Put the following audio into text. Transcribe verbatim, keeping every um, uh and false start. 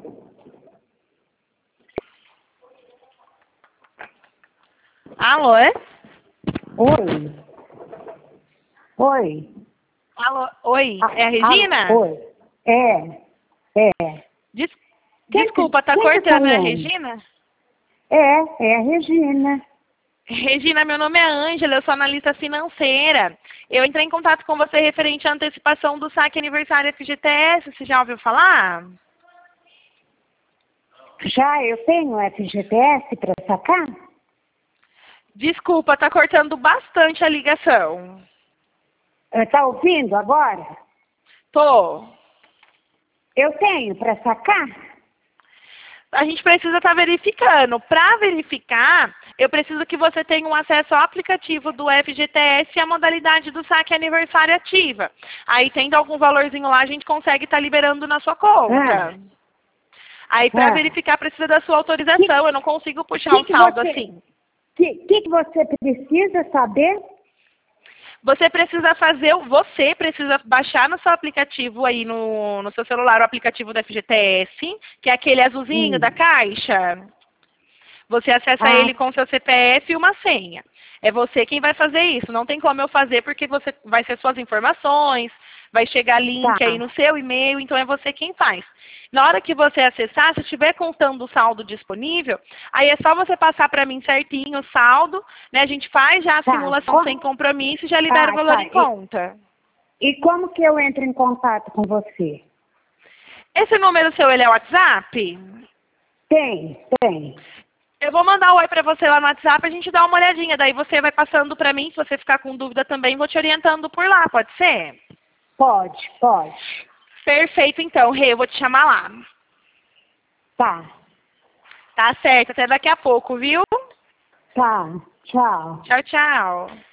Alô? É? Oi. Oi. Alô? Oi, Ah, é a Regina? alô, oi. É. É. Des- Quem Desculpa, que, tá quem que tá cortando, é a falando? Regina? É, é a Regina. Regina, meu nome é Ângela, eu sou analista financeira. Eu entrei em contato com você referente à antecipação do saque aniversário F G T S, você já ouviu falar? Já eu tenho F G T S para sacar? Desculpa, tá cortando bastante a ligação. Está ouvindo agora? Tô. Eu tenho para sacar? A gente precisa estar verificando. Para verificar, eu preciso que você tenha um acesso ao aplicativo do F G T S e a modalidade do saque aniversário ativa. Aí, tendo algum valorzinho lá, a gente consegue estar liberando na sua conta. Ah, Aí, para ah. verificar, precisa da sua autorização. Eu não consigo puxar Que um que saldo você, assim. que, que que você precisa saber? Você precisa fazer, o- você precisa baixar no seu aplicativo aí, no, no seu celular, o aplicativo do F G T S, que é aquele azulzinho da Hum. caixa. Você acessa Ah, ele com seu C P F e uma senha. É você quem vai fazer isso. Não tem como eu fazer porque você vai ser suas informações, vai chegar link aí tá. no seu e-mail, então é você quem faz. Na hora que você acessar, se estiver contando o saldo disponível, aí é só você passar para mim certinho o saldo, né? A gente faz já a Tá. simulação sem Como, compromisso e já libera o ah, valor tá. em E, conta. e como que eu entro em contato com você? Esse número seu, ele é o WhatsApp? Tem, tem. Eu vou mandar o oi pra você lá no WhatsApp, a gente dá uma olhadinha. Daí você vai passando pra mim, se você ficar com dúvida também, vou te orientando por lá, pode ser? Pode, pode. Perfeito, então, Rê, eu vou te chamar lá. Tá, Tá certo, até daqui a pouco, viu? tá. Tchau. Tchau, tchau.